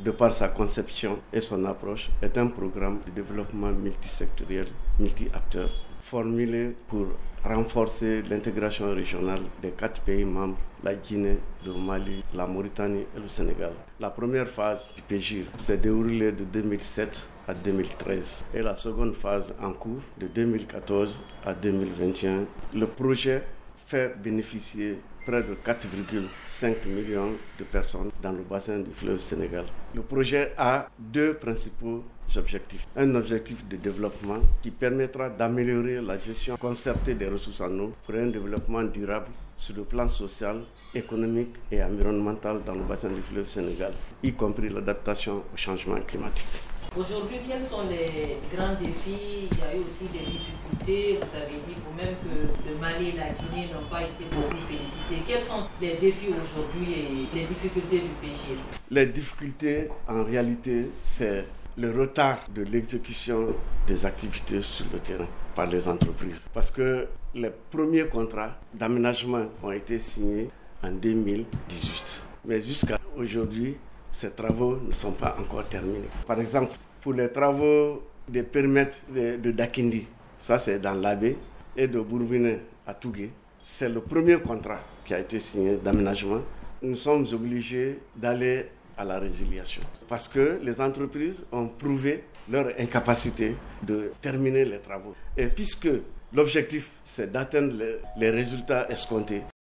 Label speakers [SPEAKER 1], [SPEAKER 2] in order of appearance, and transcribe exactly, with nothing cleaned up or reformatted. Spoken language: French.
[SPEAKER 1] de par sa conception et son approche, est un programme de développement multisectoriel, multi-acteurs, formulé pour renforcer l'intégration régionale des quatre pays membres, la Guinée, le Mali, la Mauritanie et le Sénégal. La première phase du P G I R s'est déroulée de deux mille sept à deux mille treize et la seconde phase en cours de deux mille quatorze à deux mille vingt et un. Le projet fait bénéficier près de quatre virgule cinq millions de personnes dans le bassin du fleuve Sénégal. Le projet a deux principaux objectifs. Un objectif de développement qui permettra d'améliorer la gestion concertée des ressources en eau pour un développement durable sur le plan social, économique et environnemental dans le bassin du fleuve Sénégal, y compris l'adaptation au changement climatique.
[SPEAKER 2] Aujourd'hui, quels sont les grands défis? Il y a eu aussi des difficultés. Vous avez dit vous-même que le Mali et la Guinée n'ont pas été beaucoup félicités. Quels sont les défis aujourd'hui et les difficultés du P G I R?
[SPEAKER 1] Les difficultés, en réalité, c'est le retard de l'exécution des activités sur le terrain par les entreprises. Parce que les premiers contrats d'aménagement ont été signés en deux mille dix-huit. Mais jusqu'à aujourd'hui, ces travaux ne sont pas encore terminés. Par exemple, pour les travaux des périmètres de, de Dakindi, ça c'est dans l'Abbé, et de Bourbinet à Tougué, c'est le premier contrat qui a été signé d'aménagement. Nous sommes obligés d'aller à la résiliation parce que les entreprises ont prouvé leur incapacité de terminer les travaux. Et puisque l'objectif c'est d'atteindre les, les résultats escomptés,